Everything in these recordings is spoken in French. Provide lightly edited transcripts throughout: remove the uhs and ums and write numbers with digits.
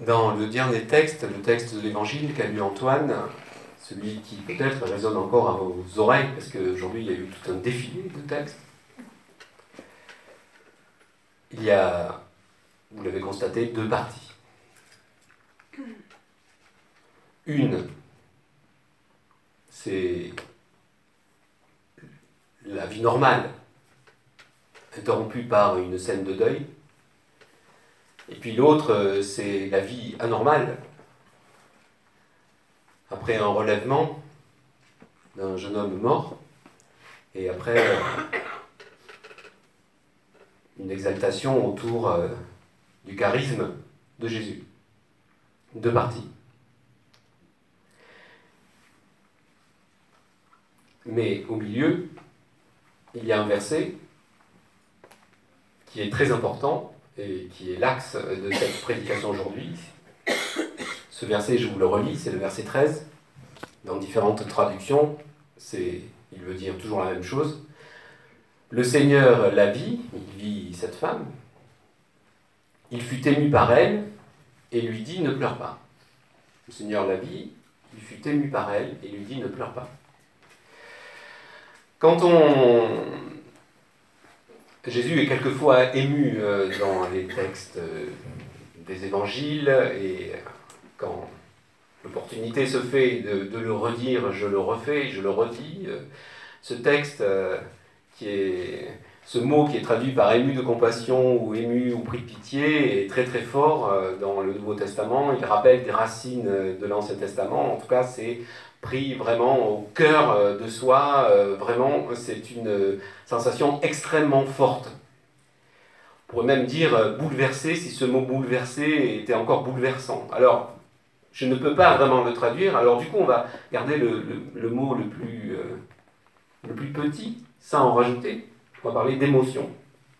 Dans le dernier texte, le texte de l'Évangile qu'a lu Antoine, celui qui peut-être résonne encore à vos oreilles, parce qu'aujourd'hui il y a eu tout un défilé de textes, il y a, vous l'avez constaté, deux parties. Une, c'est la vie normale, interrompue par une scène de deuil. Et puis l'autre, c'est la vie anormale, après un relèvement d'un jeune homme mort, et après une exaltation autour du charisme de Jésus. Deux parties. Mais au milieu, il y a un verset qui est très important et qui est l'axe de cette prédication aujourd'hui. Ce verset, je vous le relis, c'est le verset 13. Dans différentes traductions, il veut dire toujours la même chose. Le Seigneur la vit, il vit cette femme, il fut ému par elle et lui dit « Ne pleure pas ». Le Seigneur la vit, il fut ému par elle et lui dit « Ne pleure pas ». Jésus est quelquefois ému dans les textes des évangiles, et quand l'opportunité se fait de le redire, je le refais, je le redis. Ce texte, ce mot qui est traduit par ému de compassion ou ému ou pris de pitié, est très très fort dans le Nouveau Testament. Il rappelle des racines de l'Ancien Testament. En tout cas, c'est pris vraiment au cœur de soi. Vraiment, c'est une sensation extrêmement forte. On pourrait même dire bouleversé, si ce mot bouleversé était encore bouleversant. Alors, je ne peux pas vraiment le traduire, alors du coup on va garder le mot le plus petit, sans en rajouter. On va parler d'émotion.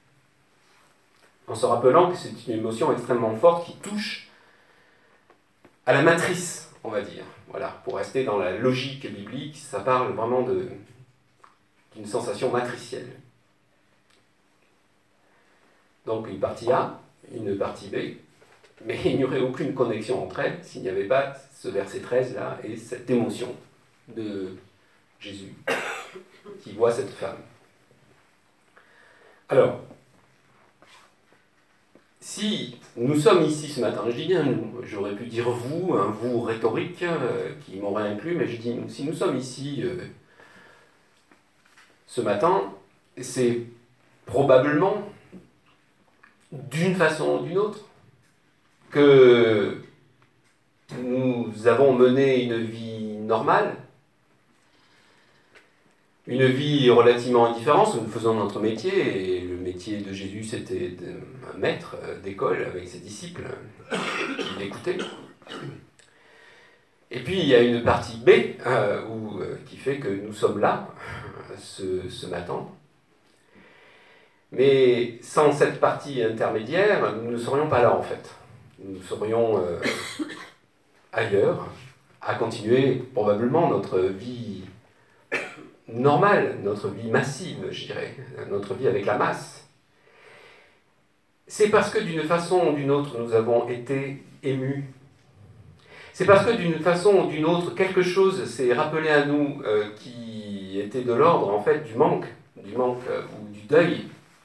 En se rappelant que c'est une émotion extrêmement forte qui touche à la matrice, on va dire. Voilà, pour rester dans la logique biblique, ça parle vraiment d'une sensation matricielle. Donc une partie A, une partie B, mais il n'y aurait aucune connexion entre elles s'il n'y avait pas ce verset 13 là et cette émotion de Jésus qui voit cette femme. Alors, si nous sommes ici ce matin, je dis bien nous, j'aurais pu dire vous, un vous rhétorique qui m'aurait inclus, mais je dis nous, si nous sommes ici ce matin, c'est probablement d'une façon ou d'une autre que nous avons mené une vie normale, une vie relativement indifférente, nous faisons notre métier, et le métier de Jésus c'était un maître d'école avec ses disciples qui l'écoutaient. Et puis il y a une partie B qui fait que nous sommes là ce matin. Mais sans cette partie intermédiaire, nous ne serions pas là en fait. Nous serions ailleurs, à continuer probablement notre vie normale, notre vie massive, je dirais, notre vie avec la masse. C'est parce que d'une façon ou d'une autre, nous avons été émus. C'est parce que d'une façon ou d'une autre, quelque chose s'est rappelé à nous qui était de l'ordre en fait du manque ou du deuil.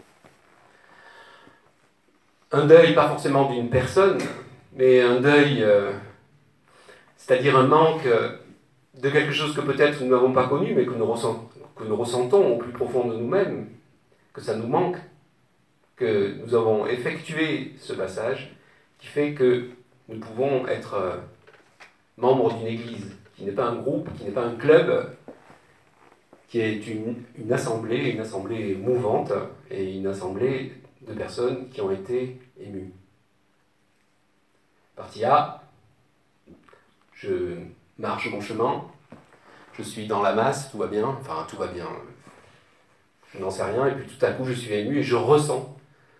Un deuil, pas forcément d'une personne, mais un deuil, c'est-à-dire un manque de quelque chose que peut-être nous n'avons pas connu, mais que nous ressentons au plus profond de nous-mêmes, que ça nous manque, que nous avons effectué ce passage, qui fait que nous pouvons être membres d'une église, qui n'est pas un groupe, qui n'est pas un club, qui est une assemblée mouvante, et une assemblée de personnes qui ont été émues. Partie A, je marche mon chemin, je suis dans la masse, tout va bien, enfin tout va bien, je n'en sais rien, et puis tout à coup je suis ému et je ressens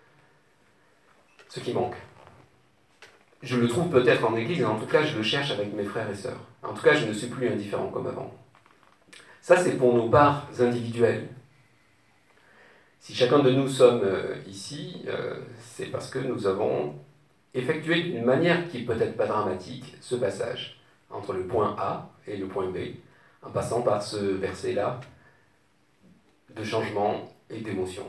ce qui manque. Je le trouve peut-être en église, en tout cas je le cherche avec mes frères et sœurs. En tout cas je ne suis plus indifférent comme avant. Ça c'est pour nos parts individuelles. Si chacun de nous sommes ici, c'est parce que nous avons effectuer d'une manière qui n'est peut-être pas dramatique ce passage entre le point A et le point B, en passant par ce verset-là de changement et d'émotion.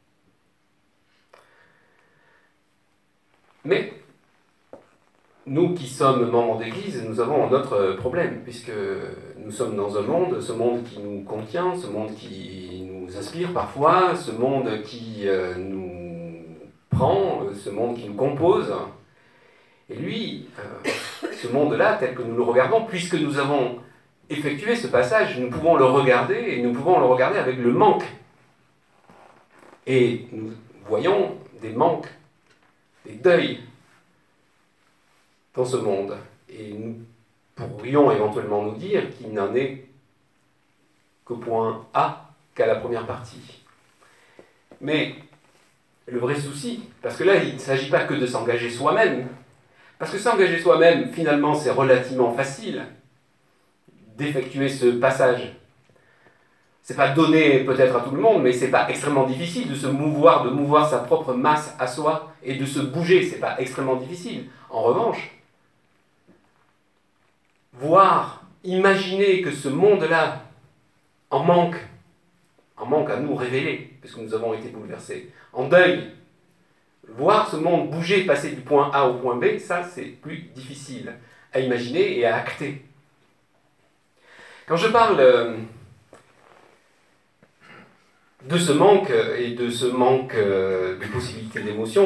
Mais nous qui sommes membres d'Église, nous avons un autre problème, puisque nous sommes dans un monde, ce monde qui nous contient, ce monde qui nous inspire parfois, ce monde qui nous prend, ce monde qui nous compose. Et lui, ce monde-là, tel que nous le regardons, puisque nous avons effectué ce passage, nous pouvons le regarder, et nous pouvons le regarder avec le manque. Et nous voyons des manques, des deuils dans ce monde. Et nous pourrions éventuellement nous dire qu'il n'en est qu'au point A, qu'à la première partie. Mais le vrai souci, parce que là, il ne s'agit pas que de s'engager soi-même, parce que s'engager soi-même, finalement, c'est relativement facile d'effectuer ce passage. C'est pas donné peut-être à tout le monde, mais c'est pas extrêmement difficile de se mouvoir, de mouvoir sa propre masse à soi et de se bouger, c'est pas extrêmement difficile. En revanche, voir, imaginer que ce monde-là en manque à nous révéler, puisque nous avons été bouleversés, en deuil, voir ce monde bouger, passer du point A au point B, ça c'est plus difficile à imaginer et à acter. Quand je parle de ce manque et de ce manque de possibilités d'émotion,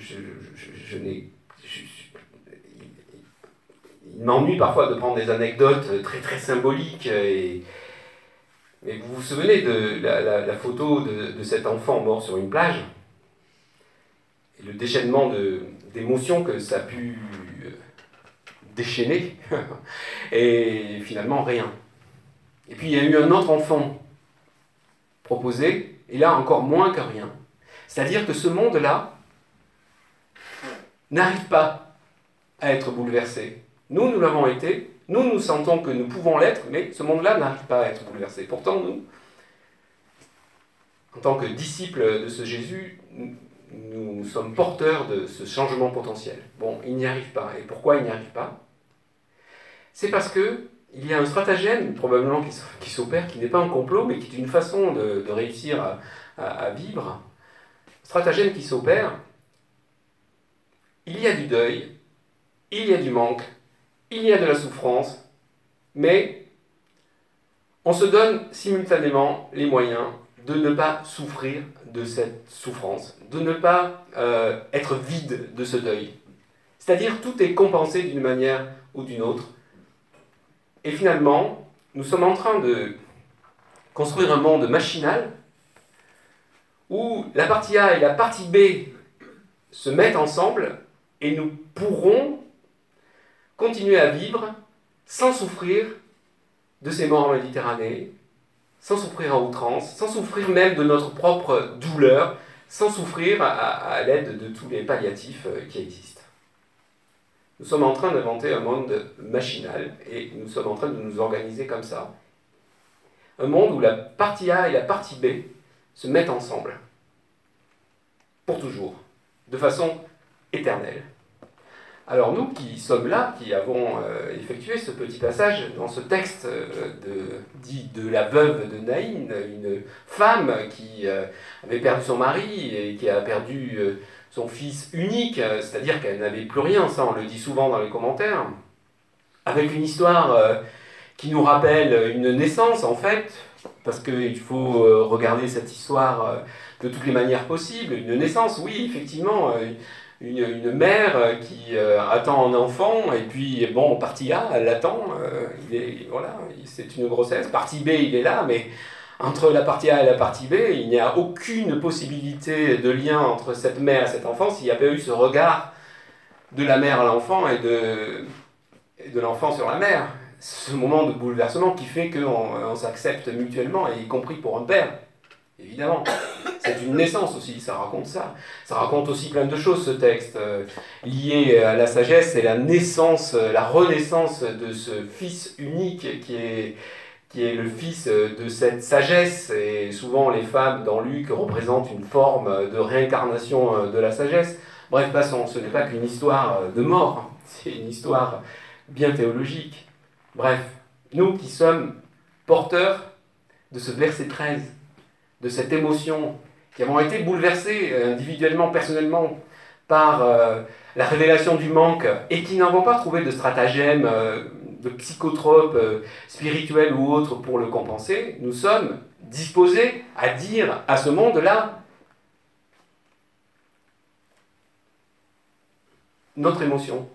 il m'ennuie parfois de prendre des anecdotes très très symboliques. Mais vous vous souvenez de la photo de cet enfant mort sur une plage et le déchaînement d'émotions que ça a pu déchaîner et finalement rien. Et puis il y a eu un autre enfant proposé, et là encore moins que rien. C'est-à-dire que ce monde-là n'arrive pas à être bouleversé. Nous l'avons été, nous sentons que nous pouvons l'être, mais ce monde-là n'arrive pas à être bouleversé. Pourtant, nous, en tant que disciples de ce Jésus, nous sommes porteurs de ce changement potentiel. Bon, il n'y arrive pas. Et pourquoi il n'y arrive pas? C'est parce que il y a un stratagème, probablement, qui s'opère, qui n'est pas un complot, mais qui est une façon de réussir à vivre. Stratagème qui s'opère. Il y a du deuil, il y a du manque, il y a de la souffrance, mais on se donne simultanément les moyens de ne pas souffrir de cette souffrance, de ne pas être vide de ce deuil. C'est-à-dire, tout est compensé d'une manière ou d'une autre. Et finalement, nous sommes en train de construire un monde machinal où la partie A et la partie B se mettent ensemble et nous pourrons continuer à vivre sans souffrir de ces morts en Méditerranée, sans souffrir à outrance, sans souffrir même de notre propre douleur, sans souffrir à l'aide de tous les palliatifs qui existent. Nous sommes en train d'inventer un monde machinal et nous sommes en train de nous organiser comme ça. Un monde où la partie A et la partie B se mettent ensemble. Pour toujours. De façon éternelle. Alors nous qui sommes là, qui avons effectué ce petit passage dans ce texte dit de la veuve de Naïn, une femme qui avait perdu son mari et qui a perdu son fils unique, c'est-à-dire qu'elle n'avait plus rien, ça on le dit souvent dans les commentaires, avec une histoire qui nous rappelle une naissance en fait, parce qu'il faut regarder cette histoire de toutes les manières possibles, une naissance, oui effectivement, une mère qui attend un enfant, et puis bon, partie A, elle l'attend, voilà, c'est une grossesse, partie B, il est là, mais entre la partie A et la partie B, il n'y a aucune possibilité de lien entre cette mère et cet enfant s'il n'y a pas eu ce regard de la mère à l'enfant et de l'enfant sur la mère. Ce moment de bouleversement qui fait qu'on s'accepte mutuellement, et y compris pour un père, évidemment. C'est une naissance aussi, ça raconte ça. Ça raconte aussi plein de choses, ce texte, lié à la sagesse et la naissance, la renaissance de ce fils unique qui est le fils de cette sagesse. Et souvent, les femmes dans Luc représentent une forme de réincarnation de la sagesse. Bref, passons, ce n'est pas qu'une histoire de mort, c'est une histoire bien théologique. Bref, nous qui sommes porteurs de ce verset 13, de cette émotion, qui avons été bouleversés individuellement, personnellement, par la révélation du manque, et qui n'avons pas trouvé de stratagème, de psychotrope spirituel ou autre pour le compenser, nous sommes disposés à dire à ce monde-là notre émotion,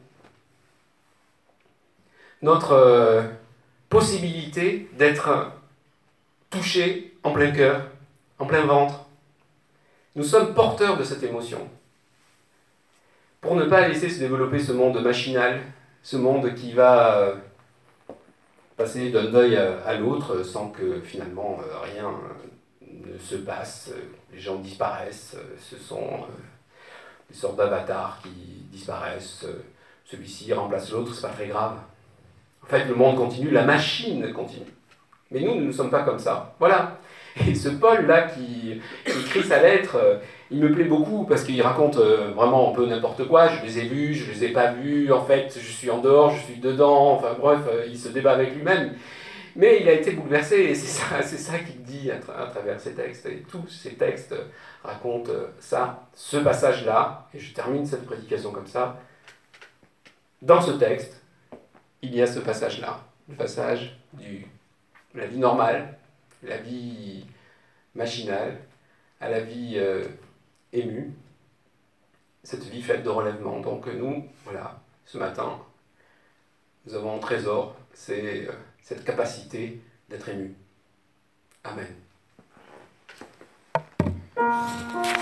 notre possibilité d'être touché en plein cœur, en plein ventre. Nous sommes porteurs de cette émotion. Pour ne pas laisser se développer ce monde machinal, ce monde qui va passer d'un deuil à l'autre sans que finalement rien ne se passe, les gens disparaissent, ce sont des sortes d'avatars qui disparaissent, celui-ci remplace l'autre, c'est pas très grave. En fait, le monde continue, la machine continue. Mais nous ne sommes pas comme ça. Voilà. Et ce Paul-là qui écrit sa lettre, il me plaît beaucoup parce qu'il raconte vraiment un peu n'importe quoi. Je les ai vus, je les ai pas vus, en fait, je suis en dehors, je suis dedans, enfin bref, il se débat avec lui-même. Mais il a été bouleversé et c'est ça qu'il dit à travers ces textes. Et tous ces textes racontent ça, ce passage-là, et je termine cette prédication comme ça. Dans ce texte, il y a ce passage-là, le passage de la vie normale, la vie machinale, à la vie émue, cette vie faite de relèvement. Donc nous, voilà, ce matin, nous avons un trésor, c'est cette capacité d'être ému. Amen.